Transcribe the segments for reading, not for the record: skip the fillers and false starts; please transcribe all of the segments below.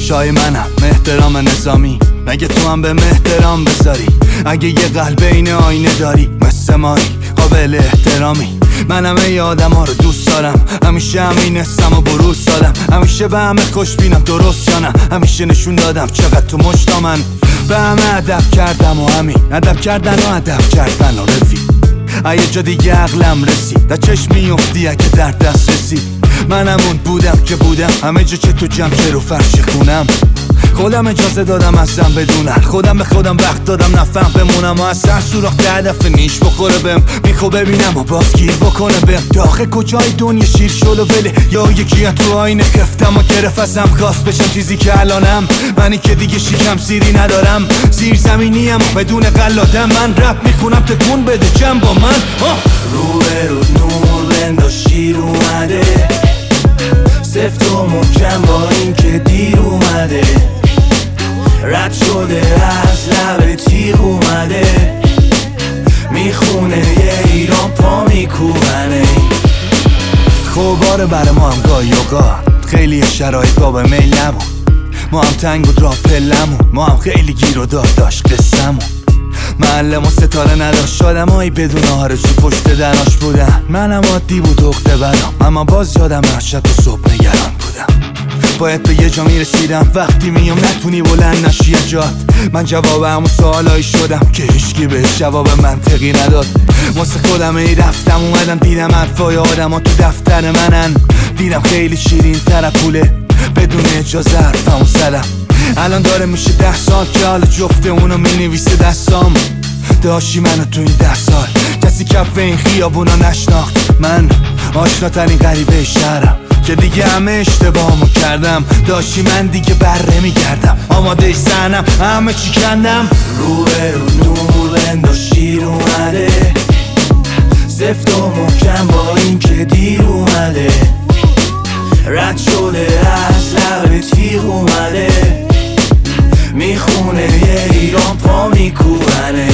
شای منم احترام نظامی، مگه تو هم به احترام بذاری؟ اگه یه قلب این آینه داری مثل مایی قابل احترامی. منم ای آدم ها رو دوست دارم، همیشه همین حسم و بروز دادم، همیشه به همه خوش بینم درست یا نه، همیشه نشون دادم چقدر تو مشتا من به همه ادب کردم و همین ادب کردن و ادب کردن و رفیق. یه جا دیگه عقلم رسید، در چشم میفتی اگه در دست رسید. منم اون بودم که بودم، همه جا چه تو جمع که رو فرش خونم. خودم اجازه دادم ازم بدونم، خودم به خودم وقت دادم نفهم بمونم و از سر سوراخ 10 دفعه نیش بخوره بهم، میخو ببینم و باز گیر بکنه بهم. داخل کجای دنیا شیر شل و وله، یا یکی تو آینه خفتم و گرفت ازم خواست بشم چیزی که الانم. منی که دیگه شیکم سیری ندارم، زیر زمینیم و بدون قلادم. من رپ میخونم تکون بده جمع با من. رو به رو نور بنداز شیر اومده، سفت و محکم با این که دیر اومده، رد شده از لب تیغ اومده، میخونه یه ایران پا میکوبنه. خوباره برای ما هم گاهی اوقات خیلی شرایط باب میل نبود، ما هم تنگ بود راه پلمون، ما هم خیلی گیر و داد داشت قصمون. معلم و ستاره نداشت، آدمایی بدون آرزو پشت دراش بودن. منم عادی بود اخته برام، اما باز یادم شب و صبح نگران بودم. باید به یه جا میرسیدم، وقتی میام نتونی بلند نشی جات. من جواب همون سوالایی شدم که هیچکی بهش جواب منطقی نداد. واسه خودم ای رفتم اومدم دیدم حرفای آدم ها تو دفتر منن، دیدم خیلی شیرین تر پوله بدون اجازه حرفمو زدم. الان داره میشه 10 سال که حالا جفته اونو مینویسه دستام. داشتی منو تو این 10 سال کسی کف این خیابونا نشناخت. من آشناترین غریبه شهرم که دیگه همه اشتباهمو کردم. داشتی من دیگه بره میگردم، آماده سنم همه چی کندم. رو به رو نور بنداز شیر اومده، سفت و محکم با این که دیر اومده، رد شده از لب تیغ اومده، میخونه یه ایران پا میکوبنه.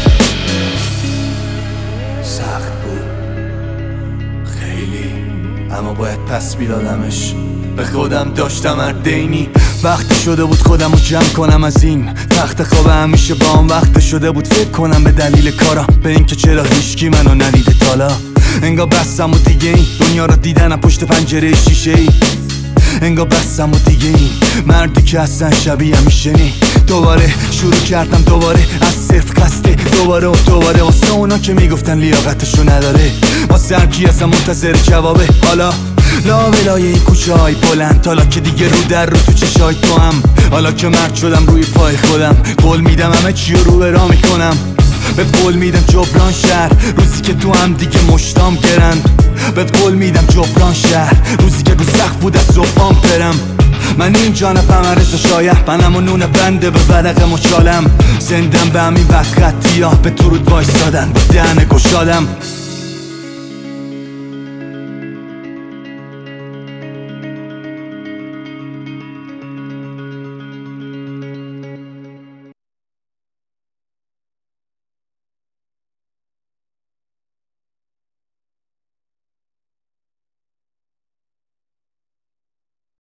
سخت بود خیلی، اما باید پس میدادمش. به خودم داشتم اردینی، وقتی شده بود خودم رو جمع کنم از این تخت خواب. همیشه با هم وقت شده بود فکر کنم به دلیل کارم، به این که چرا هیچکی منو ندیده تالا. انگار بستم و دیگه این دنیا رو دیدنم پشت پنجره شیشه ای. انگار بستم و دیگه این مردی که اصلا شبیه همیشه نی. دوباره شروع کردم دوباره از صفر خسته، دوباره و دوباره واسه اونا که میگفتن لیاقتشو نداره، واسه هر کی اصلا منتظر جوابه. حالا لابلای این کوچه های بلند، حالا که دیگه رو در رو تو چشای تو هم، حالا که مرد شدم روی پای خودم، قول میدم همه چی رو به راه میکنم. به قول میدم جبران شهر روزی که تو هم دیگه مشتام گرند. به قول میدم جبران شهر روزی که رو سخت بود از صبحام برم. من اینجا نپم رزا شایه، منم و نون بنده به ورق مچالم. زندم به همین بدخطی ها به درود وایستادن با دهن گشادم.